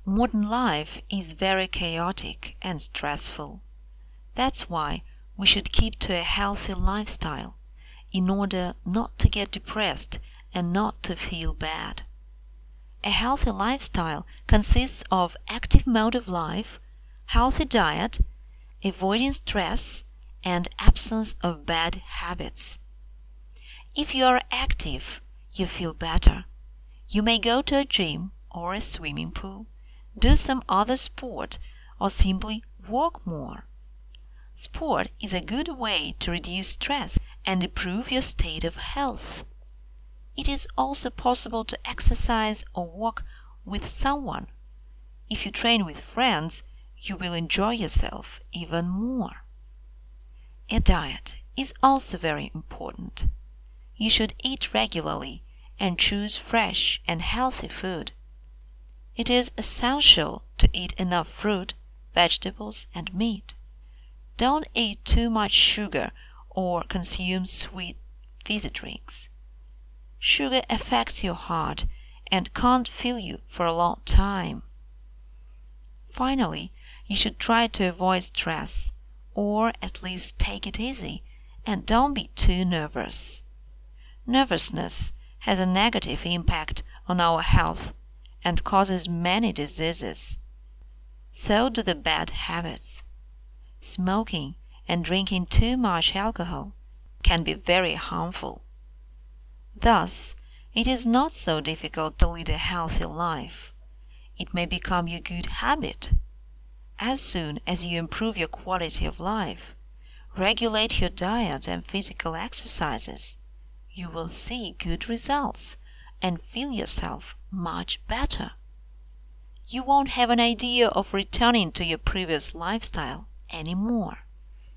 Modern life is very chaotic and stressful. That's why we should keep to a healthy lifestyle in order not to get depressed and not to feel bad. A healthy lifestyle consists of active mode of life, healthy diet, avoiding stress, and absence of bad habits. If you are active, you feel better. You may go to a gym or a swimming pool, do some other sport, or simply walk more. Sport is a good way to reduce stress and improve your state of health. It is also possible to exercise or walk with someone. If you train with friends, you will enjoy yourself even more. A diet is also very important. You should eat regularly and choose fresh and healthy food. It is essential to eat enough fruit, vegetables, and meat. Don't eat too much sugar or consume sweet fizzy drinks. Sugar affects your heart and can't fill you for a long time. Finally, you should try to avoid stress, or at least take it easy, and don't be too nervous. Nervousness has a negative impact on our health and causes many diseases. So do the bad habits. Smoking and drinking too much alcohol can be very harmful. Thus, it is not so difficult to lead a healthy life. It may become your good habit. As soon as you improve your quality of life, regulate your diet and physical exercises, you will see good results and feel yourself much better. You won't have an idea of returning to your previous lifestyle anymore.